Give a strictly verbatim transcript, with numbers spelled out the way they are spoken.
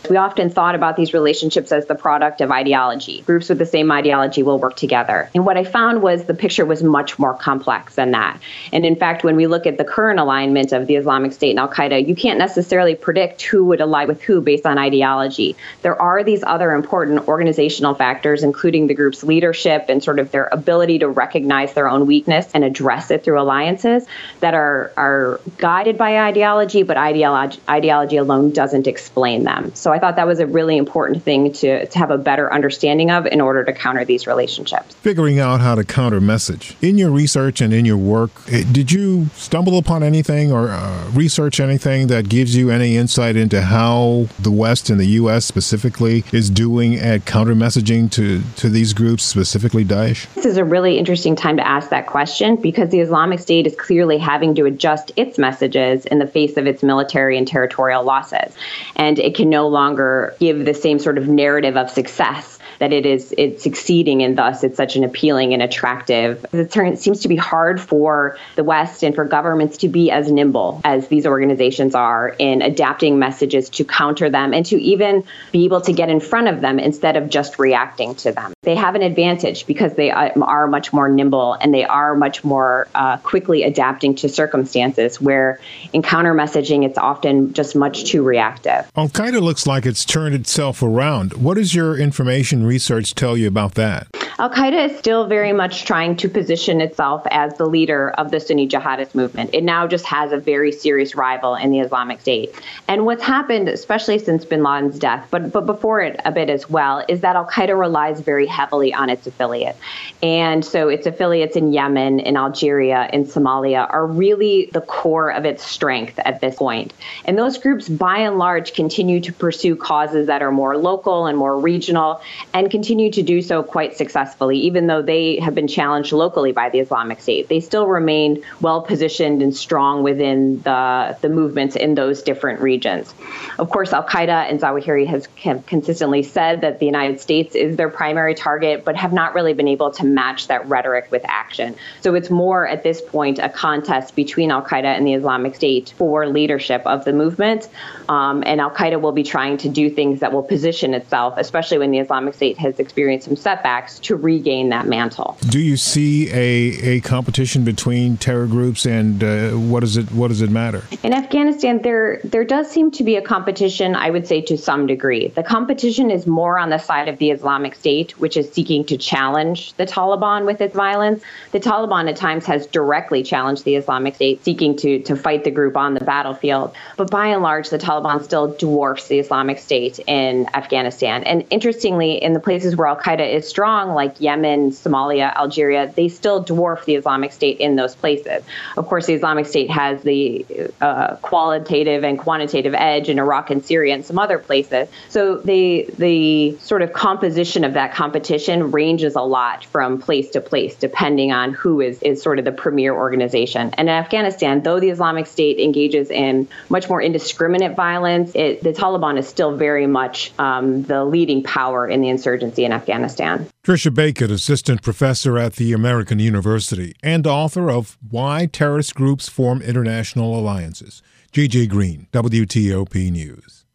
We often thought about these relationships as the product of ideology. Groups with the same ideology will work together. And what I found was the picture was much more complex than that. And in fact, when we look at the current alignment of the Islamic State and Al-Qaeda, you can't necessarily predict who would ally with who based on ideology. There are these other important organizational factors, including the group's leadership and sort of their ability to recognize their own weakness and address it through alliances that are, are guided by ideology, but ideology, ideology alone doesn't explain them. So I thought that was a really important thing to, to have a better understanding of in order to counter these relationships. Figuring out how to counter message. In your research and in your work, did you stumble upon anything or uh, research anything that gives you any insight into how the West and the U S specifically is doing at counter messaging to, to these groups, specifically Daesh? This is a really interesting time to ask that question because the Islamic State is clearly having to adjust its messages in the face of its military and territorial losses. And it can no longer give the same sort of narrative of success that it is it's succeeding, and thus it's such an appealing and attractive. It seems to be hard for the West and for governments to be as nimble as these organizations are in adapting messages to counter them and to even be able to get in front of them instead of just reacting to them. They have an advantage because they are much more nimble and they are much more uh, quickly adapting to circumstances where in counter messaging, it's often just much too reactive. Al-Qaeda looks like it's turned itself around. What does your information research tell you about that? Al-Qaeda is still very much trying to position itself as the leader of the Sunni jihadist movement. It now just has a very serious rival in the Islamic State. And what's happened, especially since bin Laden's death, but, but before it a bit as well, is that Al-Qaeda relies very heavily on its affiliates. And so its affiliates in Yemen, in Algeria, in Somalia are really the core of its strength at this point. And those groups, by and large, continue to pursue causes that are more local and more regional and continue to do so quite successfully. Even though they have been challenged locally by the Islamic State, they still remain well positioned and strong within the, the movements in those different regions. Of course, Al-Qaeda and Zawahiri has have consistently said that the United States is their primary target, but have not really been able to match that rhetoric with action. So it's more at this point a contest between Al-Qaeda and the Islamic State for leadership of the movement. Um, and Al-Qaeda will be trying to do things that will position itself, especially when the Islamic State has experienced some setbacks, to regain that mantle. Do you see a, a competition between terror groups, and uh, what does it what does it matter? In Afghanistan, there there does seem to be a competition, I would say, to some degree. The competition is more on the side of the Islamic State, which is seeking to challenge the Taliban with its violence. The Taliban at times has directly challenged the Islamic State, seeking to, to fight the group on the battlefield. But by and large, the Taliban still dwarfs the Islamic State in Afghanistan. And interestingly, in the places where Al-Qaeda is strong, like Yemen, Somalia, Algeria, they still dwarf the Islamic State in those places. Of course, the Islamic State has the uh, qualitative and quantitative edge in Iraq and Syria and some other places. So the the sort of composition of that competition ranges a lot from place to place, depending on who is, is sort of the premier organization. And in Afghanistan, though the Islamic State engages in much more indiscriminate violence, it, the Taliban is still very much um, the leading power in the insurgency in Afghanistan. Tricia Bacon, assistant professor at the American University and author of Why Terrorist Groups Form International Alliances. G J Green, W T O P News.